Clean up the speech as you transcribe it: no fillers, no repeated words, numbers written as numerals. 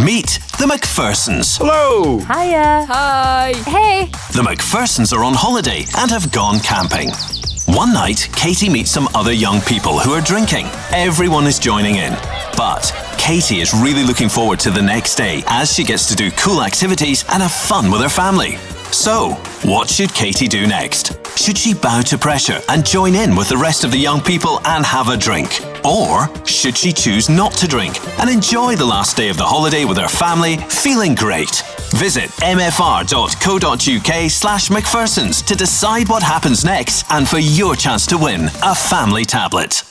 Meet the McPhersons. Hello! Hiya. Hi. Hey. The McPhersons are on holiday and have gone camping. One night, Katie meets some other young people who are drinking. Everyone is joining in. But Katie is really looking forward to the next day as she gets to do cool activities and have fun with her family. So, what should Katie do next? Should she bow to pressure and join in with the rest of the young people and have a drink? Or should she choose not to drink and enjoy the last day of the holiday with her family, feeling great? Visit mfr.co.uk/McPhersons to decide what happens next and for your chance to win a family tablet.